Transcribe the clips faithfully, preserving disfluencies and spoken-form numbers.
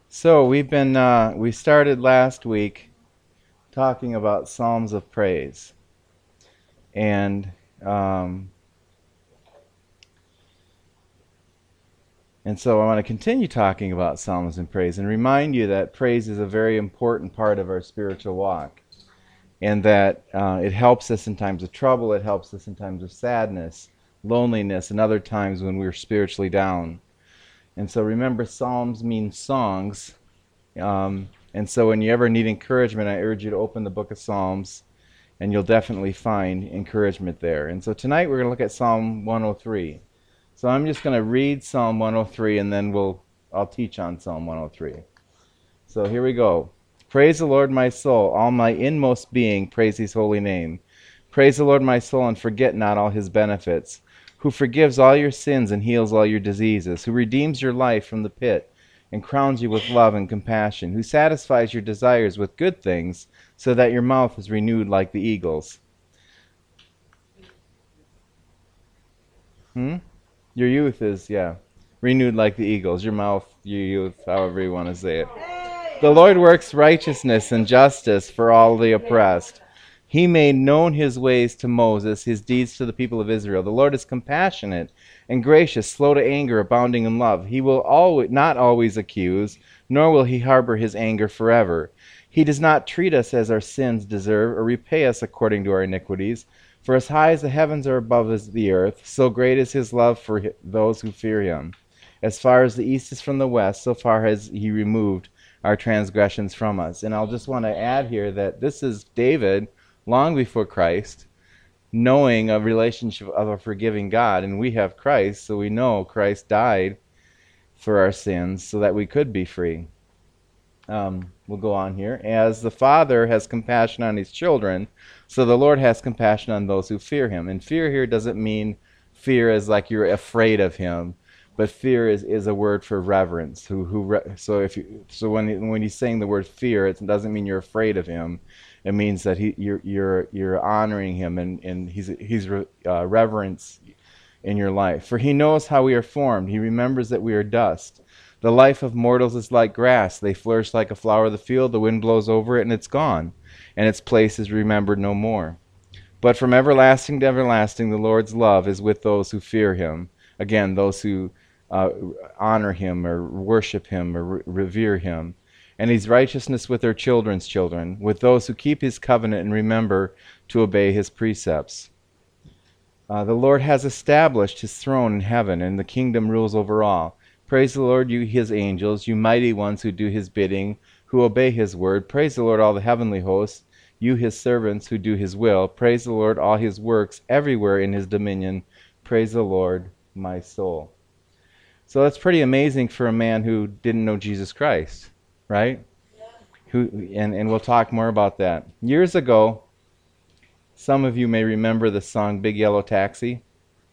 So we've been uh, we started last week talking about Psalms of Praise, and um, and so I want to continue talking about Psalms and praise, and remind you that praise is a very important part of our spiritual walk, and that uh, it helps us in times of trouble, it helps us in times of sadness, loneliness, and other times when we're spiritually down. And so remember, Psalms mean songs. Um, and so when you ever need encouragement, I urge you to open the book of Psalms, and you'll definitely find encouragement there. And so tonight we're going to look at Psalm one oh three. So I'm just going to read Psalm one oh three, and then we'll I'll teach on Psalm one oh three. So here we go. Praise the Lord, my soul. All my inmost being, praise his holy name. Praise the Lord, my soul, and forget not all his benefits, who forgives all your sins and heals all your diseases, who redeems your life from the pit and crowns you with love and compassion, who satisfies your desires with good things, so that your mouth is renewed like the eagles. Hmm? Your youth is, yeah, renewed like the eagles. Your mouth, your youth, however you want to say it. The Lord works righteousness and justice for all the oppressed. He made known his ways to Moses, his deeds to the people of Israel. The Lord is compassionate and gracious, slow to anger, abounding in love. He will always, not always accuse, nor will he harbor his anger forever. He does not treat us as our sins deserve, or repay us according to our iniquities. For as high as the heavens are above the earth, so great is his love for those who fear him. As far as the east is from the west, so far has he removed our transgressions from us. And I'll just want to add here that this is David, long before Christ, knowing a relationship of a forgiving God. And we have Christ, so we know Christ died for our sins so that we could be free. Um, we'll go on here. As the Father has compassion on his children, so the Lord has compassion on those who fear him. And fear here doesn't mean fear as like you're afraid of him, but fear is, is a word for reverence. Who who re, so if you, so when when he's saying the word fear, it doesn't mean you're afraid of him. It means that he you're you're you're honoring him, and and he's he's uh, reverence in your life. For he knows how we are formed. He remembers that we are dust. The life of mortals is like grass. They flourish like a flower of the field. The wind blows over it, and it's gone, and its place is remembered no more. But from everlasting to everlasting, the Lord's love is with those who fear him. Again, those who uh, honor him or worship him or re- revere him. And his righteousness with their children's children, with those who keep his covenant and remember to obey his precepts. Uh, the Lord has established his throne in heaven, and the kingdom rules over all. Praise the Lord, you his angels, you mighty ones who do his bidding, who obey his word. Praise the Lord, all the heavenly hosts, you his servants who do his will. Praise the Lord, all his works everywhere in his dominion. Praise the Lord, my soul. So that's pretty amazing for a man who didn't know Jesus Christ, right? Yeah. Who and, and we'll talk more about that. Years ago, some of you may remember the song Big Yellow Taxi.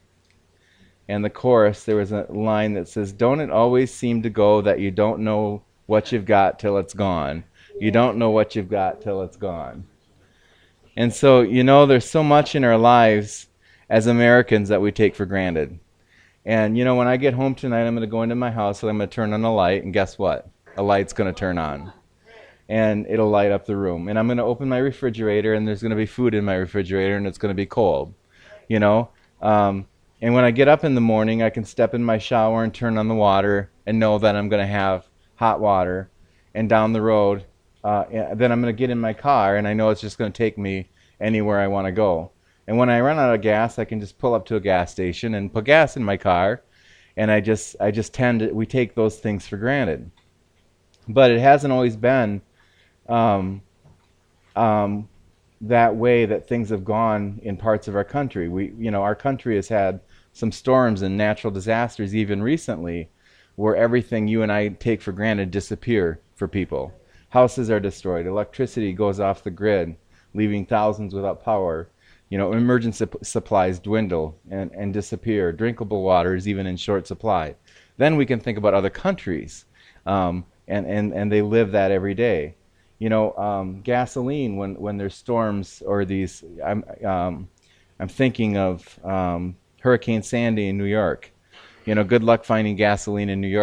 And the chorus, there was a line that says, "Don't it always seem to go that you don't know what you've got till it's gone? You don't know what you've got till it's gone." And so, you know, there's so much in our lives as Americans that we take for granted. And, you know, when I get home tonight, I'm going to go into my house and I'm going to turn on a light, and guess what? A light's going to turn on. And it'll light up the room. And I'm going to open my refrigerator, and there's going to be food in my refrigerator, and it's going to be cold, you know? Um, and when I get up in the morning, I can step in my shower and turn on the water and know that I'm going to have hot water. And down the road, uh, then I'm going to get in my car, and I know it's just going to take me anywhere I want to go. And when I run out of gas, I can just pull up to a gas station and put gas in my car. And I just, I just tend to, we take those things for granted. But it hasn't always been um, um, that way that things have gone in parts of our country. We, you know, our country has had some storms and natural disasters even recently, where everything you and I take for granted disappear for people. Houses are destroyed. Electricity goes off the grid, leaving thousands without power. You know, emergency supplies dwindle and, and disappear. Drinkable water is even in short supply. Then we can think about other countries, um, and, and, and they live that every day. You know, um, gasoline, when, when there's storms or these, I'm, um, I'm thinking of um, Hurricane Sandy in New York. You know, good luck finding gasoline in New York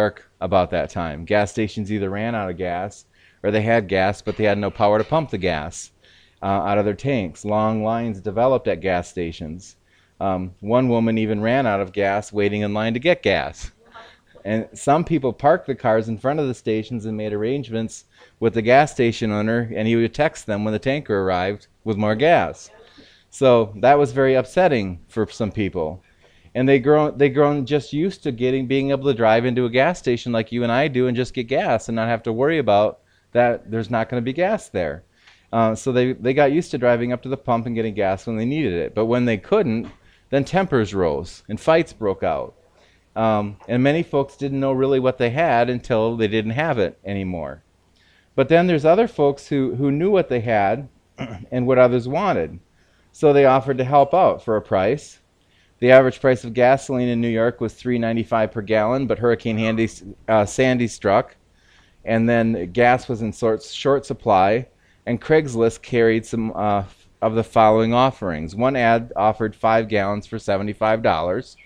about that time. Gas stations either ran out of gas or they had gas, but they had no power to pump the gas uh, out of their tanks. Long lines developed at gas stations. Um, one woman even ran out of gas waiting in line to get gas. And some people parked the cars in front of the stations and made arrangements with the gas station owner, and he would text them when the tanker arrived with more gas. So that was very upsetting for some people. And they grown they grown just used to getting being able to drive into a gas station like you and I do and just get gas and not have to worry about that there's not going to be gas there. Uh, so they, they got used to driving up to the pump and getting gas when they needed it. But when they couldn't, then tempers rose and fights broke out. Um, and many folks didn't know really what they had until they didn't have it anymore. But then there's other folks who, who knew what they had and what others wanted. So they offered to help out for a price. The average price of gasoline in New York was three dollars and ninety-five cents per gallon, but Hurricane Handy, uh, Sandy struck, and then gas was in short, short supply, and Craigslist carried some uh, of the following offerings. One ad offered five gallons for seventy-five dollars,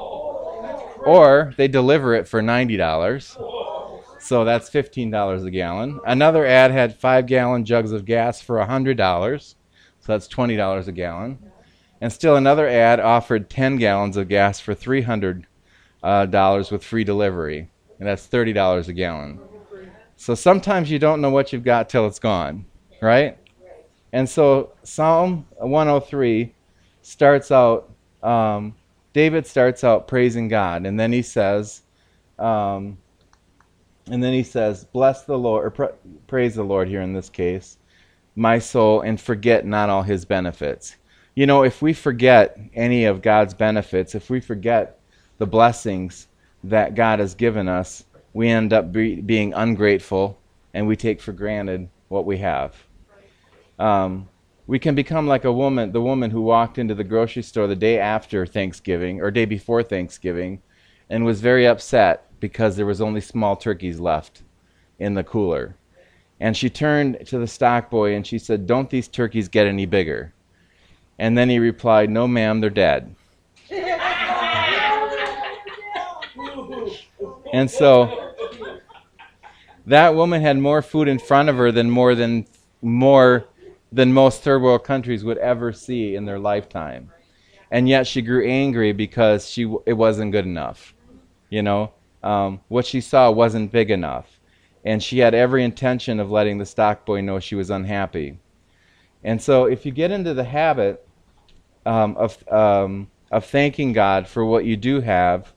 or they deliver it for ninety dollars, so that's fifteen dollars a gallon. Another ad had five-gallon jugs of gas for one hundred dollars, so that's twenty dollars a gallon. And still another ad offered ten gallons of gas for three hundred dollars uh, with free delivery, and that's thirty dollars a gallon. So sometimes you don't know what you've got till it's gone, right? And so Psalm one oh three starts out, um, David starts out praising God, and then he says, um, and then he says, bless the Lord, or pra- praise the Lord here in this case, my soul, and forget not all his benefits. You know, if we forget any of God's benefits, if we forget the blessings that God has given us, we end up be, being ungrateful, and we take for granted what we have. Um, we can become like a woman, the woman who walked into the grocery store the day after Thanksgiving, or day before Thanksgiving, and was very upset because there was only small turkeys left in the cooler. And she turned to the stock boy and she said, "Don't these turkeys get any bigger?" And then he replied, "No, ma'am, they're dead." And so that woman had more food in front of her than more than more than most third world countries would ever see in their lifetime. And yet she grew angry because she it wasn't good enough. You know, um, what she saw wasn't big enough. And she had every intention of letting the stock boy know she was unhappy. And so if you get into the habit um, of um, of thanking God for what you do have,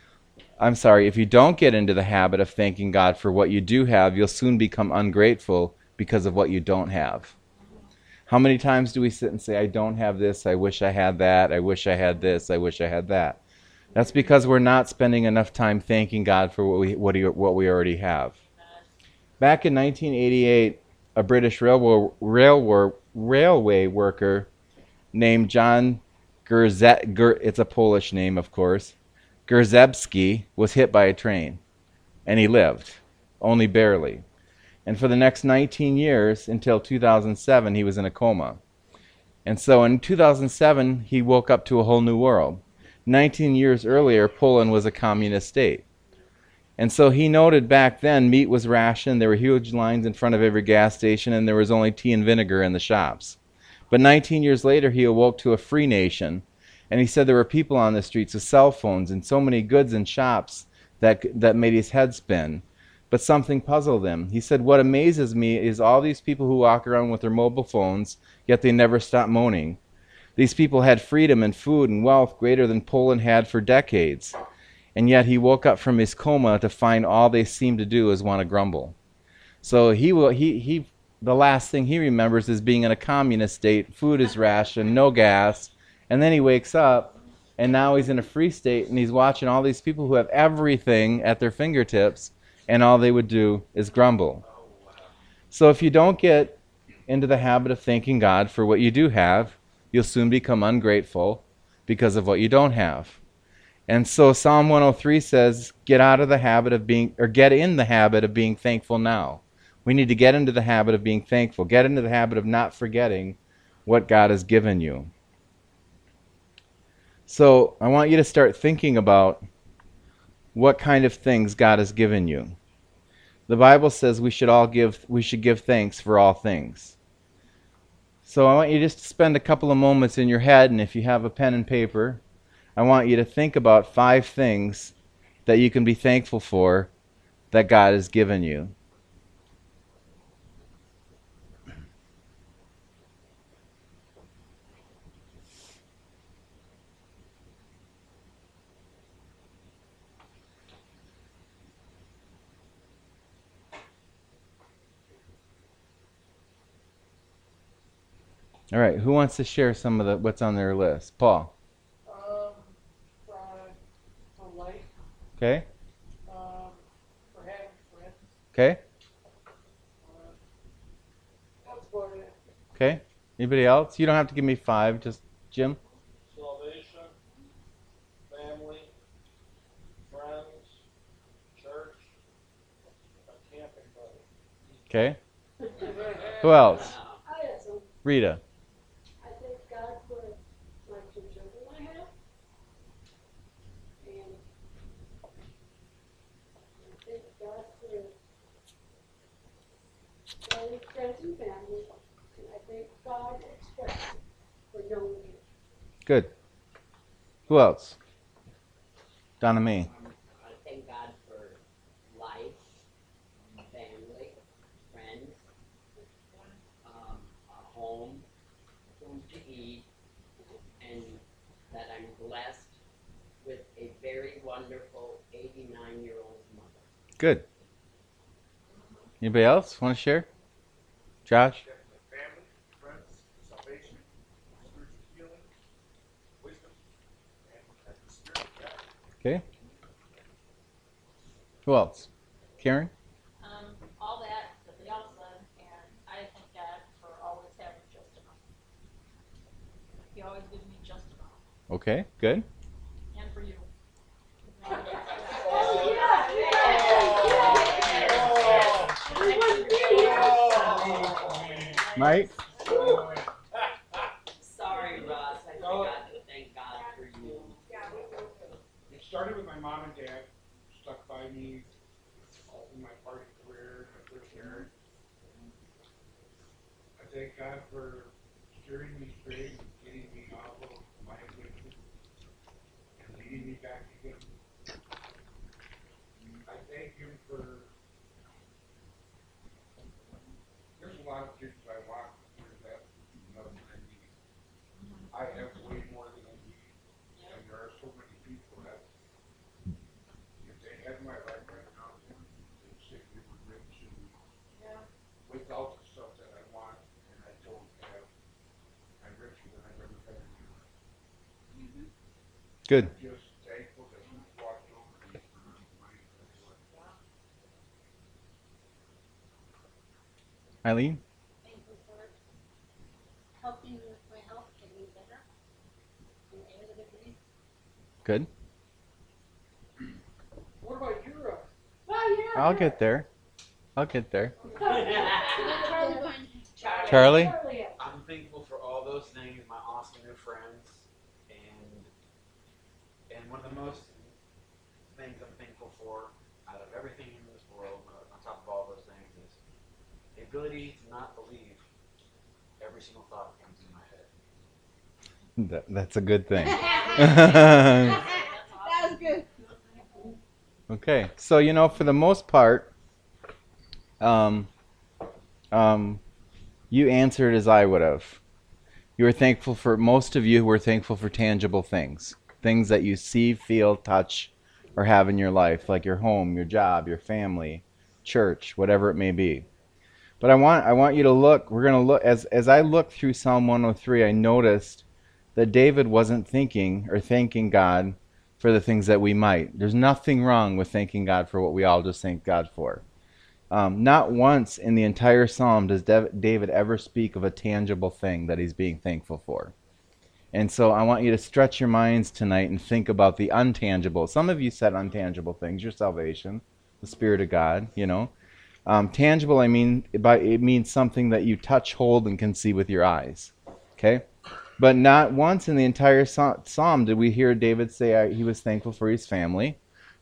I'm sorry, if you don't get into the habit of thanking God for what you do have, you'll soon become ungrateful because of what you don't have. How many times do we sit and say, "I don't have this, I wish I had that, I wish I had this, I wish I had that"? That's because we're not spending enough time thanking God for what we what, he, what we already have. Back in nineteen eighty-eight, a British railway, railway, railway worker named John Gerze, Ger, it's a Polish name, of course, Grzebski, was hit by a train, and he lived, only barely. And for the next nineteen years, until two thousand seven, he was in a coma. And so in two thousand seven, he woke up to a whole new world. nineteen years earlier, Poland was a communist state. And so he noted back then meat was rationed, there were huge lines in front of every gas station, and there was only tea and vinegar in the shops. But nineteen years later, he awoke to a free nation, and he said there were people on the streets with cell phones and so many goods in shops that that made his head spin. But something puzzled him. He said, "What amazes me is all these people who walk around with their mobile phones, yet they never stop moaning. These people had freedom and food and wealth greater than Poland had for decades. And yet he woke up from his coma to find all they seem to do is want to grumble." So he will he he the last thing he remembers is being in a communist state, food is rationed, no gas, and then he wakes up and now he's in a free state and he's watching all these people who have everything at their fingertips, and all they would do is grumble. So if you don't get into the habit of thanking God for what you do have, you'll soon become ungrateful because of what you don't have. And so Psalm one oh three says, get out of the habit of being, or get in the habit of being thankful now. We need to get into the habit of being thankful. Get into the habit of not forgetting what God has given you. So I want you to start thinking about what kind of things God has given you. The Bible says we should all give we should give thanks for all things. So I want you just to spend a couple of moments in your head, and if you have a pen and paper, I want you to think about five things that you can be thankful for that God has given you. All right, who wants to share some of the what's on their list? Paul. Um, for, for life. Okay. Um, for having friends. Okay. Uh, that's about it. Okay. Anybody else? You don't have to give me five, just Jim. Salvation, family, friends, church, a camping buddy. Okay. Who else? I have some. Rita. I thank God for my two children I have. And I thank God for my friends and family. And I thank God express for knowing me. Good. Who else? Donna Mae. I thank God for life, family, friends, um, a home, food to eat, and that I'm blessed with a very wonderful eighty-nine-year-old mother. Good. Anybody else want to share? Josh? Family, friends, salvation, spiritual healing, wisdom, and the Spirit of God. Okay. Who else? Karen? Um, all that that they all said, and I thank God for always having just enough. He always gives me just enough, Okay, good. and for you. Mike? Sorry, Ross, I forgot to thank God for you. It started with my mom and dad, stuck by me all through my party career, my first marriage. I thank God for steering me straight and getting me off of my addiction and leading me back to Him. I thank Him for, there's a lot of things I want here that nothing I need. I have way more than I need, and there are so many people that if they had my life right now, they'd say they were rich and without the stuff that I want and I don't have, I'm richer than I've ever been in my life. Good. I'm just thankful that He's watched over me for my entire life. Eileen? Thankful for helping me with my health, getting better. And air that I breathe. Good. What about you, Russ? I'll get there. I'll get there. Charlie going. Charlie? I'm thankful for all those things, my awesome new friends, and and one of the most things I'm thankful for out of everything in this world, uh, on top of all those things, is the ability to not believe every single thought that comes in my head. That, that's a good thing. That was good. Okay, so you know, for the most part, um, um, you answered as I would have. You were thankful for, most of you were thankful for tangible things, things that you see, feel, touch, or have in your life, like your home, your job, your family, church, whatever it may be. But I want I want you to look. We're going to look as as I looked through Psalm one oh three. I noticed that David wasn't thinking or thanking God for the things that we might. There's nothing wrong with thanking God for what we all just thank God for. Um, not once in the entire psalm does David ever speak of a tangible thing that he's being thankful for. And so I want you to stretch your minds tonight and think about the untangible. Some of you said untangible things, your salvation, the Spirit of God, you know. Um, tangible, I mean, by, it means something that you touch, hold, and can see with your eyes. Okay? But not once in the entire psalm did we hear David say he was thankful for his family,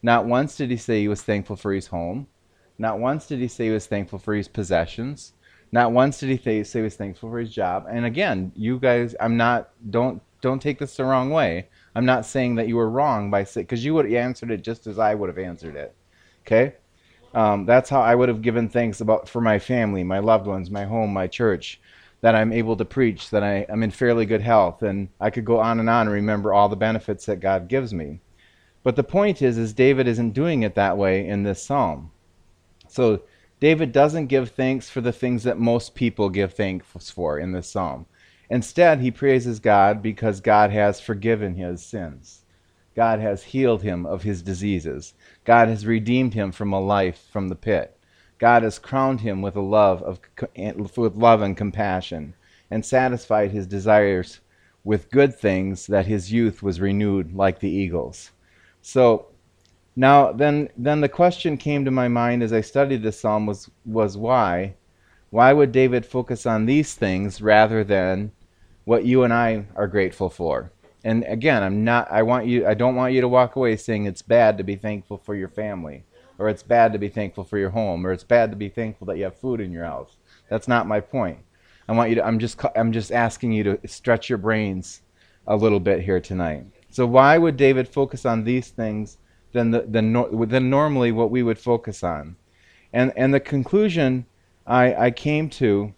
Not once did he say he was thankful for his home. Not once did he say he was thankful for his possessions. Not once did he th- say he was thankful for his job. And again, you guys, I'm not, don't don't take this the wrong way. I'm not saying that you were wrong by saying, because you would have answered it just as I would have answered it. Okay? Um, that's how I would have given thanks about for my family, my loved ones, my home, my church, that I'm able to preach, that I, I'm in fairly good health, and I could go on and on and remember all the benefits that God gives me. But the point is, is David isn't doing it that way in this psalm. So David doesn't give thanks for the things that most people give thanks for in this psalm. Instead, he praises God because God has forgiven his sins. God has healed him of his diseases. God has redeemed him from a life from the pit. God has crowned him with a love of with love and compassion, and satisfied his desires with good things, that his youth was renewed like the eagles. So now then then the question came to my mind as I studied this psalm was was why? Why would David focus on these things rather than what you and I are grateful for? And again, I'm not I want you I don't want you to walk away saying it's bad to be thankful for your family, or it's bad to be thankful for your home, or it's bad to be thankful that you have food in your house. That's not my point. I want you to I'm just I'm just asking you to stretch your brains a little bit here tonight. So why would David focus on these things than the, than, than normally what we would focus on? And and the conclusion I, I came to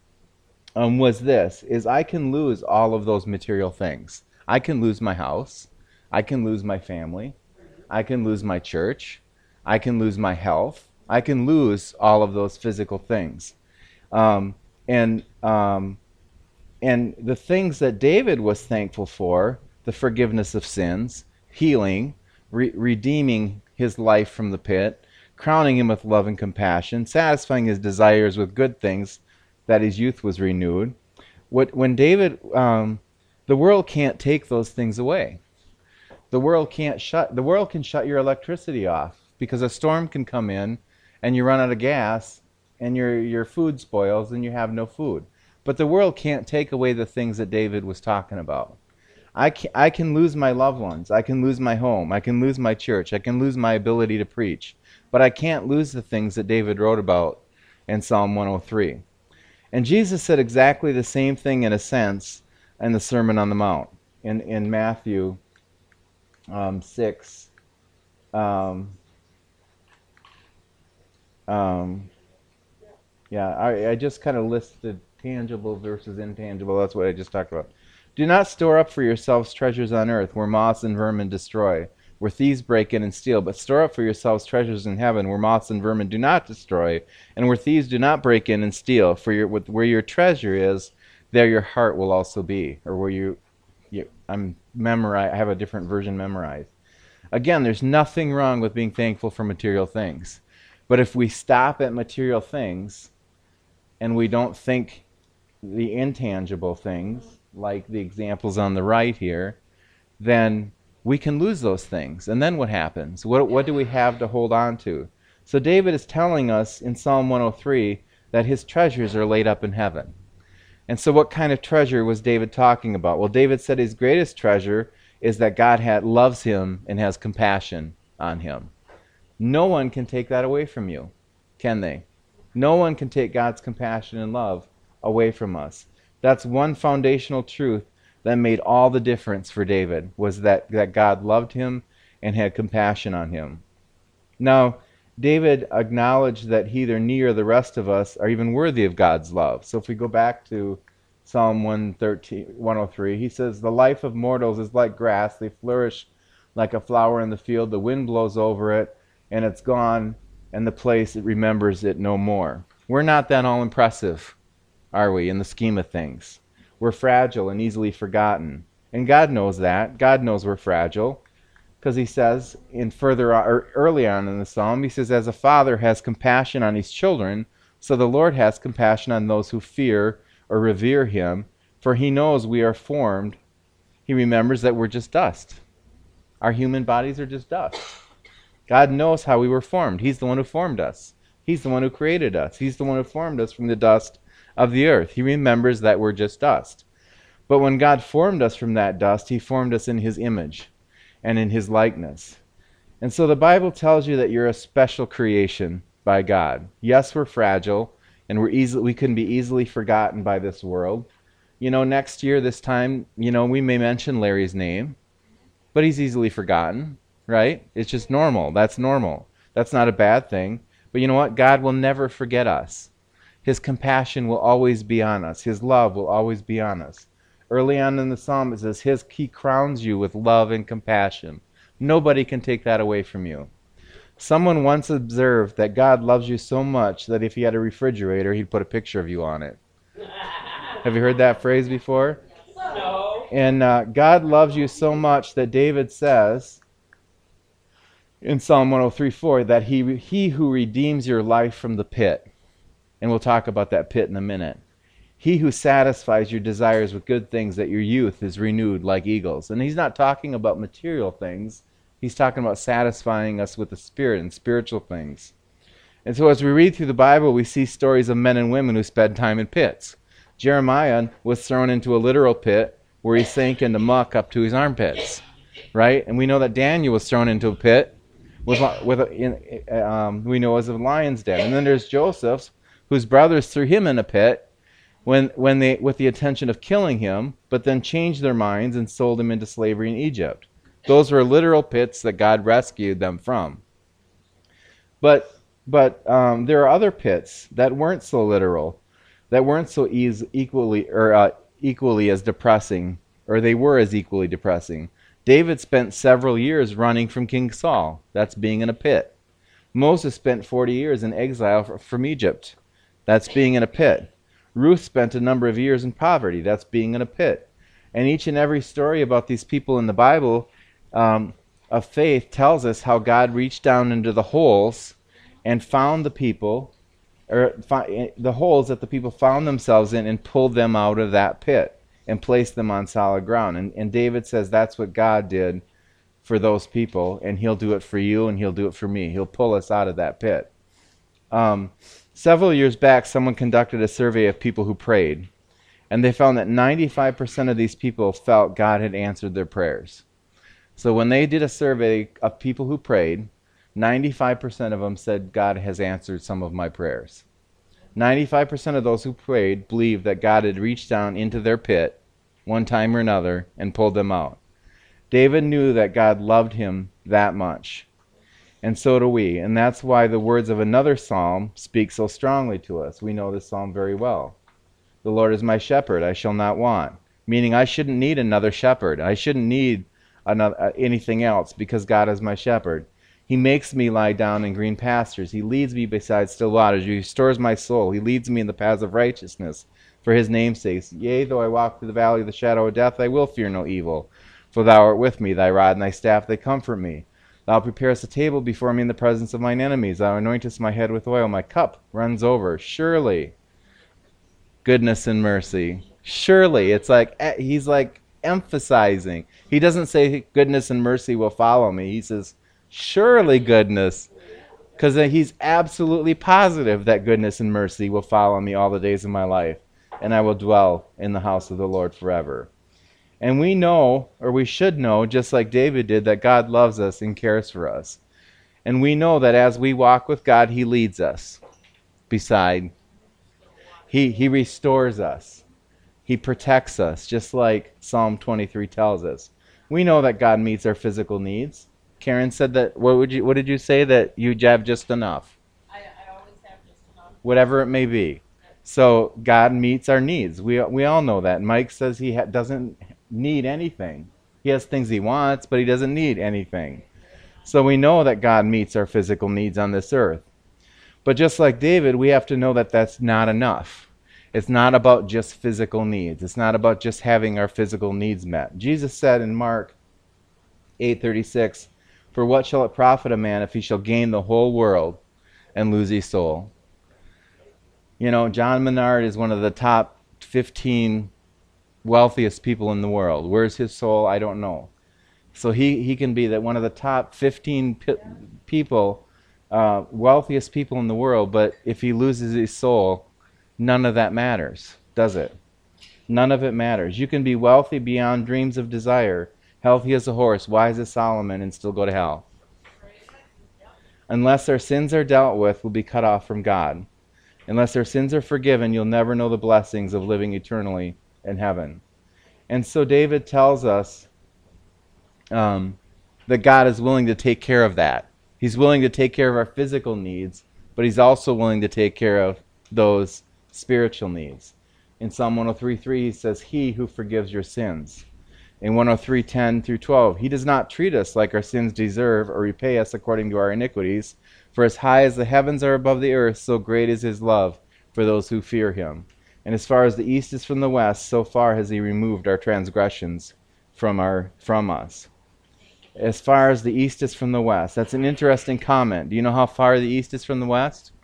um, was this, is I can lose all of those material things. I can lose my house. I can lose my family. I can lose my church. I can lose my health. I can lose all of those physical things. Um, and um, and the things that David was thankful for, the forgiveness of sins, healing, re- redeeming his life from the pit, crowning him with love and compassion, satisfying his desires with good things, that his youth was renewed. What, when David, um, the world can't take those things away. The world can't shut, the world can shut your electricity off, because a storm can come in and you run out of gas and your, your food spoils and you have no food. But the world can't take away the things that David was talking about. I can, I can lose my loved ones. I can lose my home. I can lose my church. I can lose my ability to preach. But I can't lose the things that David wrote about in Psalm one oh three. And Jesus said exactly the same thing in a sense in the Sermon on the Mount. In, in Matthew um, six, um, um, yeah, I, I just kind of listed tangible versus intangible. That's what I just talked about. Do not store up for yourselves treasures on earth, where moths and vermin destroy, where thieves break in and steal, but store up for yourselves treasures in heaven, where moths and vermin do not destroy, and where thieves do not break in and steal. For your, where your treasure is, there your heart will also be. Or where you, you I'm memorize. I have a different version memorized. Again, there's nothing wrong with being thankful for material things, but if we stop at material things, and we don't think the intangible things, like the examples on the right here, then we can lose those things. And then what happens? What, what do we have to hold on to? So David is telling us in Psalm one oh three that his treasures are laid up in heaven. And so what kind of treasure was David talking about? Well, David said his greatest treasure is that God had, loves him and has compassion on him. No one can take that away from you, can they? No one can take God's compassion and love away from us. That's one foundational truth that made all the difference for David, was that, that God loved him and had compassion on him. Now, David acknowledged that neither he or the rest of us are even worthy of God's love. So if we go back to Psalm one oh three, he says, "The life of mortals is like grass. They flourish like a flower in the field. The wind blows over it, and it's gone, and the place it remembers it no more." We're not that all impressive, are we, in the scheme of things? We're fragile and easily forgotten. And God knows that. God knows we're fragile. Because he says, in further or early on in the psalm, he says, "As a father has compassion on his children, so the Lord has compassion on those who fear or revere him. For he knows we are formed." He remembers that we're just dust. Our human bodies are just dust. God knows how we were formed. He's the one who formed us. He's the one who created us. He's the one who formed us from the dust of the earth. He remembers that we're just dust. But when God formed us from that dust, he formed us in his image and in his likeness. And so the Bible tells you that you're a special creation by God. Yes, we're fragile, and we're easily, we can be easily forgotten by this world. You know, next year, this time, you know, we may mention Larry's name, but he's easily forgotten, right? It's just normal. That's normal. That's not a bad thing. But you know what? God will never forget us. His compassion will always be on us. His love will always be on us. Early on in the psalm, it says, His, He crowns you with love and compassion. Nobody can take that away from you. Someone once observed that God loves you so much that if he had a refrigerator, he'd put a picture of you on it. Have you heard that phrase before? No. And uh, God loves you so much that David says in Psalm one oh three four that he, he who redeems your life from the pit, and we'll talk about that pit in a minute. He who satisfies your desires with good things, that your youth is renewed like eagles. And he's not talking about material things. He's talking about satisfying us with the Spirit and spiritual things. And so as we read through the Bible, we see stories of men and women who spent time in pits. Jeremiah was thrown into a literal pit where he sank into muck up to his armpits, right? And we know that Daniel was thrown into a pit with, with a, in, um, we know as a lion's den. And then there's Joseph, whose brothers threw him in a pit when, when they, with the intention of killing him, but then changed their minds and sold him into slavery in Egypt. Those were literal pits that God rescued them from. But but um, there are other pits that weren't so literal, that weren't so eas- equally or uh, equally as depressing, or they were as equally depressing. David spent several years running from King Saul. That's being in a pit. Moses spent forty years in exile from Egypt. That's being in a pit. Ruth spent a number of years in poverty. That's being in a pit. And each and every story about these people in the Bible Um, of faith tells us how God reached down into the holes and found the people, or fi- the holes that the people found themselves in, and pulled them out of that pit and placed them on solid ground. And, and David says that's what God did for those people, and He'll do it for you, and He'll do it for me. He'll pull us out of that pit. Um, several years back, someone conducted a survey of people who prayed, and they found that ninety-five percent of these people felt God had answered their prayers. So when they did a survey of people who prayed, ninety-five percent of them said, God has answered some of my prayers. ninety-five percent of those who prayed believed that God had reached down into their pit one time or another and pulled them out. David knew that God loved him that much. And so do we. And that's why the words of another psalm speak so strongly to us. We know this psalm very well. The Lord is my shepherd, I shall not want. Meaning I shouldn't need another shepherd. I shouldn't need Another, uh, anything else, because God is my shepherd. He makes me lie down in green pastures. He leads me beside still waters. He restores my soul. He leads me in the paths of righteousness for His name's sake. Yea, though I walk through the valley of the shadow of death, I will fear no evil. For Thou art with me, Thy rod and Thy staff, they comfort me. Thou preparest a table before me in the presence of mine enemies. Thou anointest my head with oil. My cup runs over. Surely, goodness and mercy. Surely. It's like, He's like, emphasizing. He doesn't say goodness and mercy will follow me. He says, surely goodness. Because he's absolutely positive that goodness and mercy will follow me all the days of my life. And I will dwell in the house of the Lord forever. And we know, or we should know, just like David did, that God loves us and cares for us. And we know that as we walk with God, He leads us beside. He, he restores us. He protects us, just like Psalm twenty-three tells us. We know that God meets our physical needs. Karen said that, what would you? What did you say? That you have just enough? I, I always have just enough. Whatever it may be. So God meets our needs. We we all know that. Mike says he ha- doesn't need anything. He has things he wants, but he doesn't need anything. So we know that God meets our physical needs on this earth. But just like David, we have to know that that's not enough. It's not about just physical needs. It's not about just having our physical needs met. Jesus said in Mark eight thirty-six, "For what shall it profit a man if he shall gain the whole world and lose his soul?" You know, John Menard is one of the top fifteen wealthiest people in the world. Where's his soul? I don't know. So he, he can be that one of the top fifteen p- people, uh, wealthiest people in the world, but if he loses his soul, none of that matters, does it? None of it matters. You can be wealthy beyond dreams of desire, healthy as a horse, wise as Solomon, and still go to hell. unless our sins are dealt with, we'll be cut off from God. Unless our sins are forgiven, you'll never know the blessings of living eternally in heaven. And so David tells us um, that God is willing to take care of that. He's willing to take care of our physical needs, but he's also willing to take care of those spiritual needs. In Psalm one oh three three, he says, he who forgives your sins. In one oh three ten through twelve, he does not treat us like our sins deserve or repay us according to our iniquities. For as high as the heavens are above the earth, so great is his love for those who fear him. And as far as the east is from the west, so far has he removed our transgressions from our from us. As far as the east is from the west. That's an interesting comment. Do you know how far the east is from the west?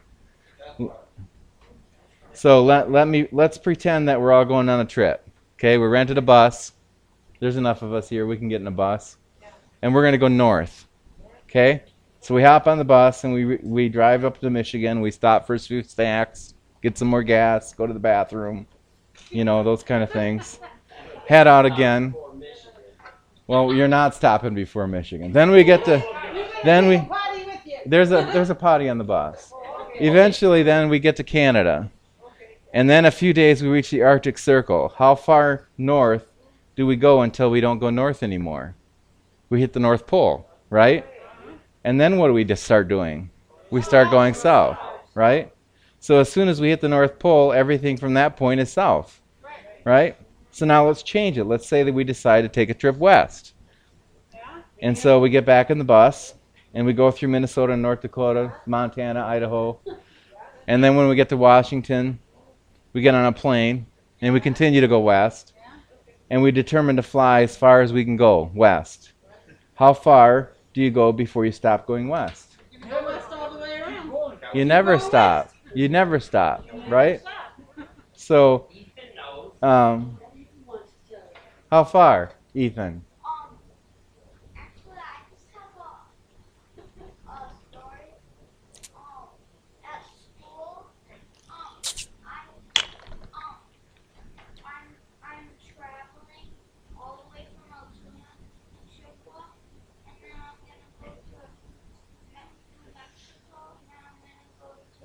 So let let me let's pretend that we're all going on a trip. Okay, we rented a bus. There's enough of us here. We can get in a bus, and we're going to go north. Okay, so we hop on the bus and we we drive up to Michigan. We stop for a few snacks, get some more gas, go to the bathroom, you know, those kind of things. Head out again. Well, you're not stopping before Michigan. Then we get to, then we there's a there's a potty on the bus. Eventually, then we get to Canada. And then a few days we reach the Arctic Circle. How far north do we go until we don't go north anymore? We hit the North Pole, right? And then what do we just start doing? We start going south, right? So as soon as we hit the North Pole, everything from that point is south, right? So now let's change it. Let's say that we decide to take a trip west. And so we get back in the bus, and we go through Minnesota, North Dakota, Montana, Idaho. And then when we get to Washington, we get on a plane, and we continue to go west, and we determine to fly as far as we can go west. How far do you go before you stop going west? You can go west all the way around. You never stop. You never stop, right? So, Ethan knows. um, how far, Ethan? Um, actually, I just have a, a story. Um, at school, um, I, um, I'm, I'm traveling all the way from Altoona to Chippewa, and then I'm gonna go to Me- Mexico, and then I'm gonna go to,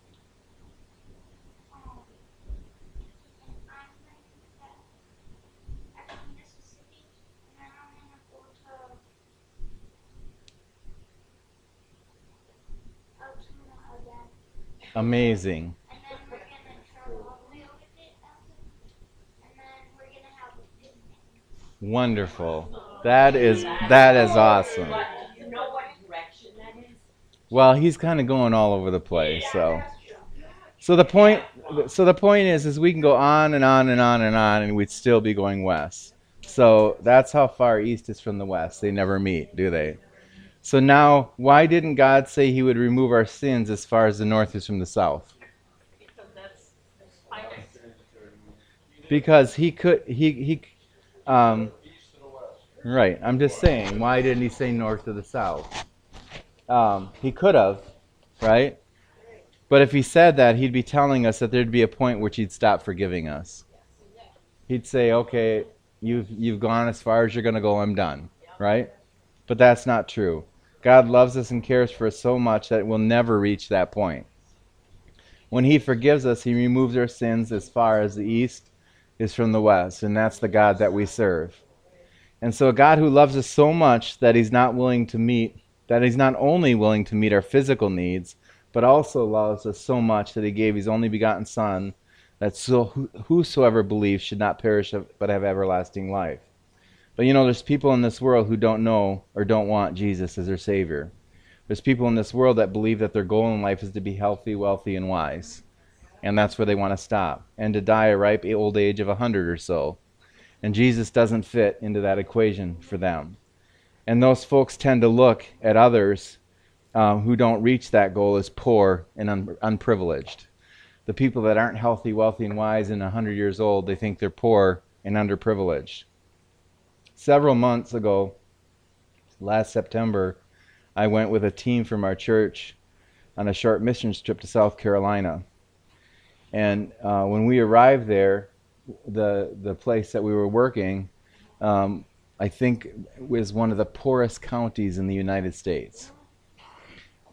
um, an island that at Mississippi, and then I'm gonna go to Altoona again, Amazing. and then we're gonna travel all the way over to Altoona, and then we're gonna have a picnic. Wonderful. That is that is awesome. But do you know what direction that is? Well, he's kind of going all over the place, so. So the point, so the point is, is we can go on and on and on and on, and we'd still be going west. So that's how far east is from the west. They never meet, do they? So now, why didn't God say He would remove our sins as far as the north is from the south? Because that's, that's idols. Because He could, He He, um, right. I'm just saying, why didn't He say north to the south? Um, he could have, right? But if He said that, He'd be telling us that there'd be a point which He'd stop forgiving us. He'd say, okay, you've you've gone as far as you're going to go, I'm done, right? But that's not true. God loves us and cares for us so much that we'll never reach that point. When He forgives us, He removes our sins as far as the east is from the west, and that's the God that we serve. And so a God who loves us so much that He's not willing to meet, that He's not only willing to meet our physical needs, but also loves us so much that He gave His only begotten Son, that so whosoever believes should not perish but have everlasting life. But you know, there's people in this world who don't know or don't want Jesus as their Savior. There's people in this world that believe that their goal in life is to be healthy, wealthy, and wise. And that's where they want to stop. And to die a ripe old age of a hundred or so. And Jesus doesn't fit into that equation for them. And those folks tend to look at others um, who don't reach that goal as poor and un- unprivileged. The people that aren't healthy, wealthy, and wise and a hundred years old, they think they're poor and underprivileged. Several months ago, last September, I went with a team from our church on a short missions trip to South Carolina. And uh, when we arrived there, the the place that we were working, um, I think was one of the poorest counties in the United States.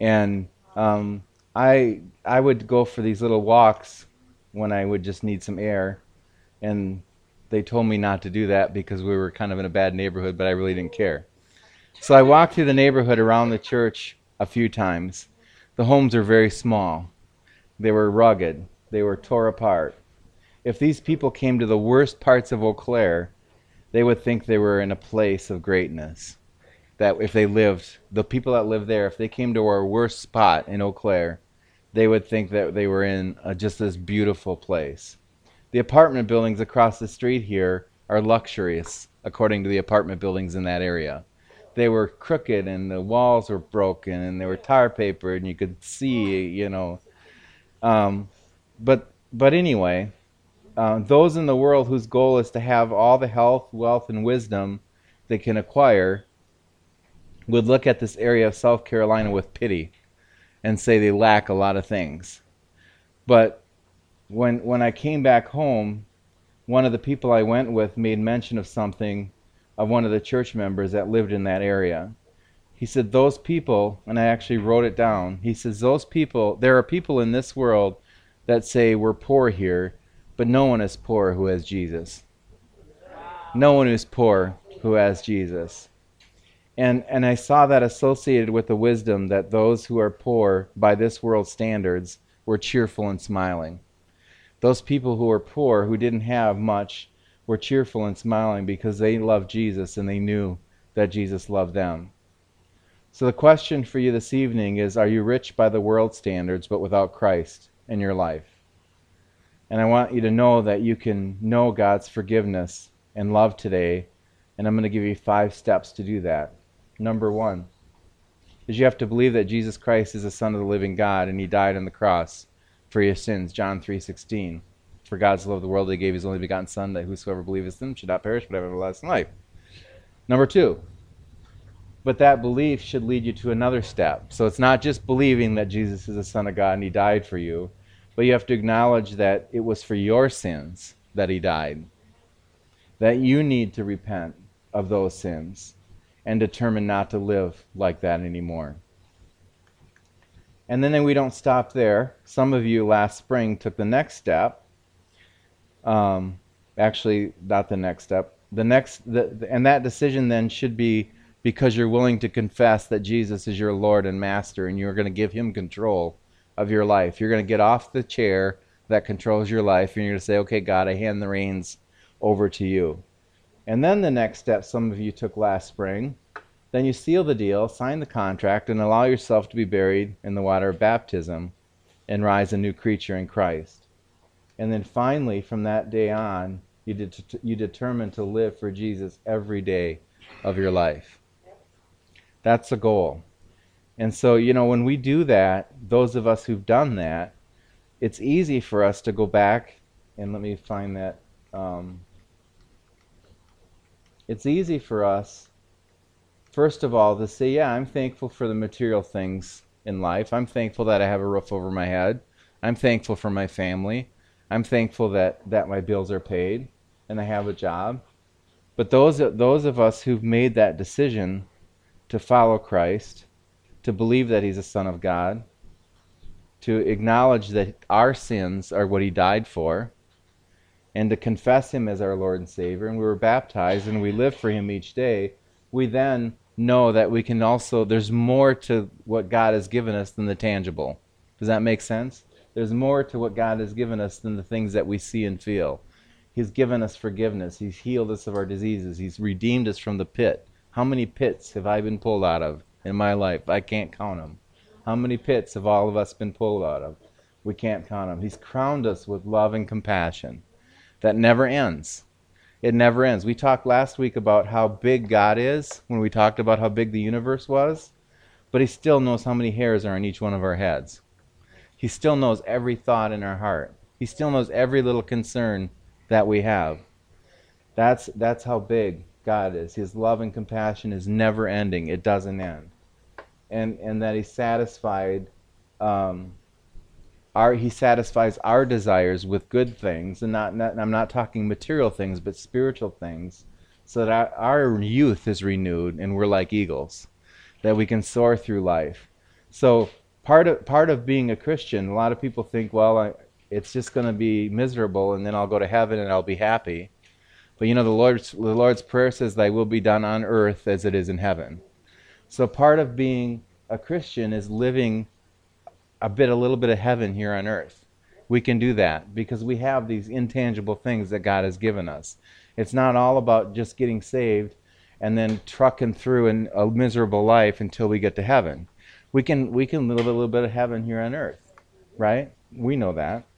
And um, I I would go for these little walks when I would just need some air, and they told me not to do that because we were kind of in a bad neighborhood, but I really didn't care. So I walked through the neighborhood around the church a few times. The homes are very small. They were rugged. They were tore apart. If these people came to the worst parts of Eau Claire, they would think they were in a place of greatness. That if they lived, the people that lived there, if they came to our worst spot in Eau Claire, they would think that they were in a, just this beautiful place. The apartment buildings across the street here are luxurious, according to the apartment buildings in that area. They were crooked, and the walls were broken, and they were tar papered, and you could see, you know. Um, but but anyway, uh, those in the world whose goal is to have all the health, wealth, and wisdom they can acquire would look at this area of South Carolina with pity and say they lack a lot of things. But when when I came back home, one of the people I went with made mention of something of one of the church members that lived in that area. He said, those people, and I actually wrote it down, he says, those people, there are people in this world that say we're poor here, but no one is poor who has Jesus. No one is poor who has Jesus. And and I saw that associated with the wisdom that those who are poor by this world's standards were cheerful and smiling. Those people who were poor, who didn't have much, were cheerful and smiling because they loved Jesus and they knew that Jesus loved them. So the question for you this evening is, are you rich by the world's standards but without Christ in your life? And I want you to know that you can know God's forgiveness and love today, and I'm going to give you five steps to do that. Number one is you have to believe that Jesus Christ is the Son of the living God and he died on the cross for your sins, John three sixteen. For God so loved the world that he gave his only begotten Son, that whosoever believeth in him should not perish but have everlasting life. Number two, but that belief should lead you to another step. So it's not just believing that Jesus is the Son of God and he died for you, but you have to acknowledge that it was for your sins that he died. That you need to repent of those sins and determine not to live like that anymore. And then we don't stop there. Some of you last spring took the next step. Um, actually, not the next step. The next, the, and that decision then should be because you're willing to confess that Jesus is your Lord and Master, and you're going to give him control of your life. You're going to get off the chair that controls your life, and you're going to say, okay, God, I hand the reins over to you. And then the next step some of you took last spring, then you seal the deal, sign the contract, and allow yourself to be buried in the water of baptism and rise a new creature in Christ. And then finally, from that day on, you, det- you determine to live for Jesus every day of your life. That's the goal. And so, you know, when we do that, those of us who've done that, it's easy for us to go back, and let me find that. Um, it's easy for us, first of all, to say, yeah, I'm thankful for the material things in life. I'm thankful that I have a roof over my head. I'm thankful for my family. I'm thankful that, that my bills are paid and I have a job. But those those of us who've made that decision to follow Christ, to believe that he's a Son of God, to acknowledge that our sins are what he died for, and to confess him as our Lord and Savior, and we were baptized and we live for him each day, we then know that we can also, there's more to what God has given us than the tangible. Does that make sense? There's more to what God has given us than the things that we see and feel. He's given us forgiveness. He's healed us of our diseases. He's redeemed us from the pit. How many pits have I been pulled out of in my life? I can't count them. How many pits have all of us been pulled out of? We can't count them. He's crowned us with love and compassion that never ends. It never ends. We talked last week about how big God is when we talked about how big the universe was, but he still knows how many hairs are on each one of our heads. He still knows every thought in our heart. He still knows every little concern that we have. That's that's how big God is. His love and compassion is never ending. It doesn't end. And and that he satisfied um, our he satisfies our desires with good things, and not, not I'm not talking material things, but spiritual things, so that our, our youth is renewed and we're like eagles, that we can soar through life. So part of part of being a Christian, a lot of people think, well, I, it's just going to be miserable, and then I'll go to heaven and I'll be happy. But you know, the Lord's the Lord's Prayer says, "Thy will be done on earth as it is in heaven." So part of being a Christian is living a bit, a little bit of heaven here on earth. We can do that because we have these intangible things that God has given us. It's not all about just getting saved and then trucking through in a miserable life until we get to heaven. We can we can live a little bit of heaven here on earth, right? We know that.